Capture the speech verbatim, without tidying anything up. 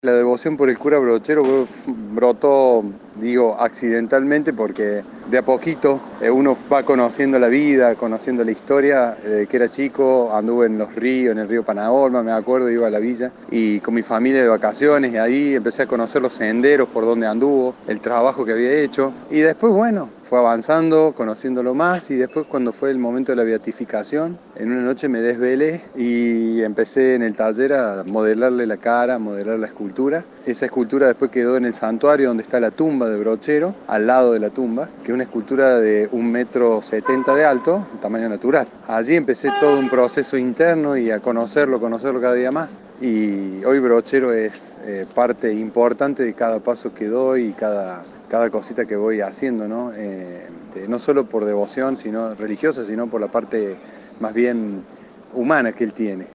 La devoción por el cura Brochero bro- brotó, digo, accidentalmente porque de a poquito eh, uno va conociendo la vida, conociendo la historia. Desde que era chico anduve en los ríos, en el río Panagolma, me acuerdo, iba a la villa y con mi familia de vacaciones y ahí empecé a conocer los senderos por donde anduvo, el trabajo que había hecho y después, bueno, fue avanzando, conociéndolo más y después cuando fue el momento de la beatificación, en una noche me desvelé y empecé en el taller a modelarle la cara, a modelar la escultura. Esa escultura después quedó en el santuario donde está la tumba de Brochero, al lado de la tumba, que es una escultura de un metro setenta de alto, tamaño natural. Allí empecé todo un proceso interno y a conocerlo, conocerlo cada día más. Y hoy Brochero es eh, parte importante de cada paso que doy y cada cada cosita que voy haciendo, ¿no? Eh, no solo por devoción sino religiosa, sino por la parte más bien humana que él tiene.